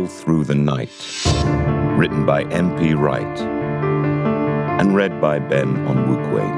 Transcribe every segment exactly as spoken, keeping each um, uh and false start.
Roll Through the Night, written by M P Wright, and read by Ben Onwukwe.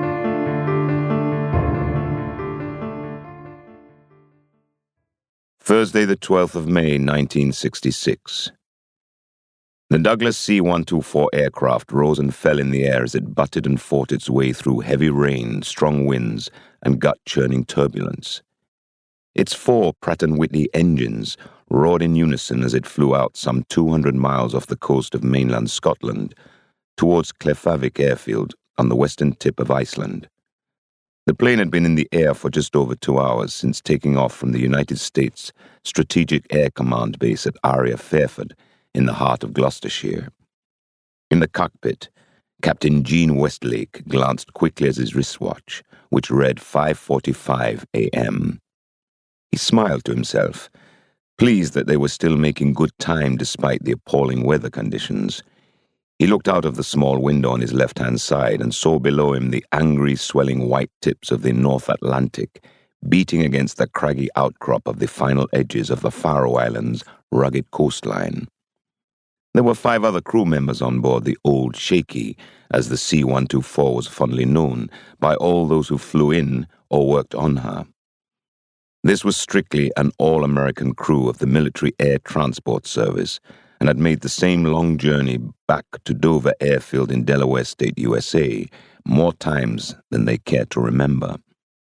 Thursday, the twelfth of May, nineteen sixty-six. The Douglas C one twenty-four aircraft rose and fell in the air as it butted and fought its way through heavy rain, strong winds, and gut-churning turbulence. Its four Pratt and Whitney engines roared in unison as it flew out some two hundred miles off the coast of mainland Scotland towards Keflavik airfield on the western tip of Iceland. The plane had been in the air for just over two hours since taking off from the United States Strategic Air Command base at Aria Fairford in the heart of Gloucestershire. In the cockpit, Captain Gene Westlake glanced quickly at his wristwatch, which read five forty-five a.m. He smiled to himself, pleased that they were still making good time despite the appalling weather conditions. He looked out of the small window on his left-hand side and saw below him the angry, swelling white tips of the North Atlantic beating against the craggy outcrop of the final edges of the Faroe Islands' rugged coastline. There were five other crew members on board the Old Shaky, as the C one twenty-four was fondly known by all those who flew in or worked on her. This was strictly an all-American crew of the Military Air Transport Service and had made the same long journey back to Dover Airfield in Delaware State, U S A, more times than they cared to remember.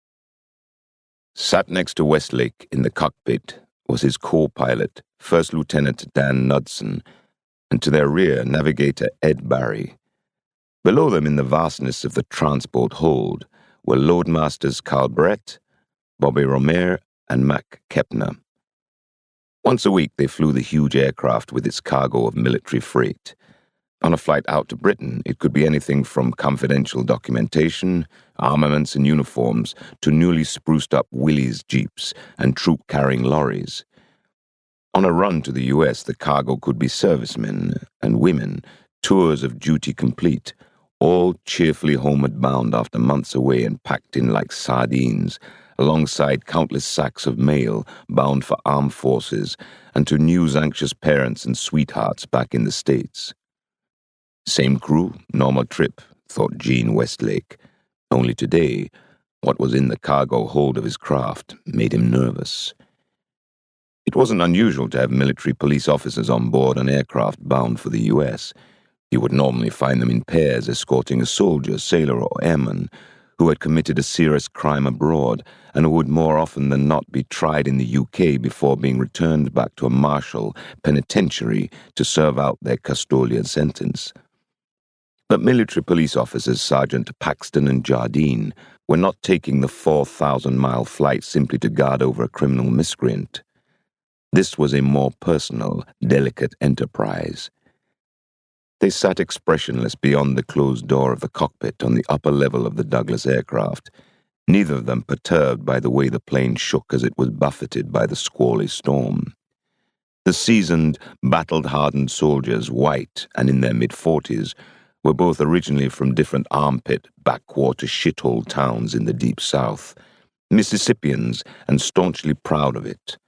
Sat next to Westlake in the cockpit was his co-pilot, First Lieutenant Dan Knudsen, and to their rear, Navigator Ed Barry. Below them in the vastness of the transport hold were Loadmasters Carl Brett, Bobby Romer, and Mac Kepner. Once a week they flew the huge aircraft with its cargo of military freight. On a flight out to Britain, it could be anything from confidential documentation, armaments and uniforms, to newly spruced-up Willys jeeps and troop-carrying lorries. On a run to the U S, the cargo could be servicemen and women, tours of duty complete, all cheerfully homeward bound after months away and packed in like sardines, alongside countless sacks of mail bound for armed forces and to news-anxious parents and sweethearts back in the States. Same crew, normal trip, thought Gene Westlake. Only today, what was in the cargo hold of his craft made him nervous. It wasn't unusual to have military police officers on board an aircraft bound for the U S. You would normally find them in pairs escorting a soldier, sailor, or airman who had committed a serious crime abroad and who would more often than not be tried in the U K before being returned back to a martial penitentiary to serve out their custodial sentence. But military police officers Sergeant Paxton and Jardine were not taking the four thousand mile flight simply to guard over a criminal miscreant. This was a more personal, delicate enterprise. They sat expressionless beyond the closed door of the cockpit on the upper level of the Douglas aircraft, neither of them perturbed by the way the plane shook as it was buffeted by the squally storm. The seasoned, battle-hardened soldiers, white and in their mid-forties, were both originally from different armpit, backwater shithole towns in the Deep South, Mississippians and staunchly proud of it.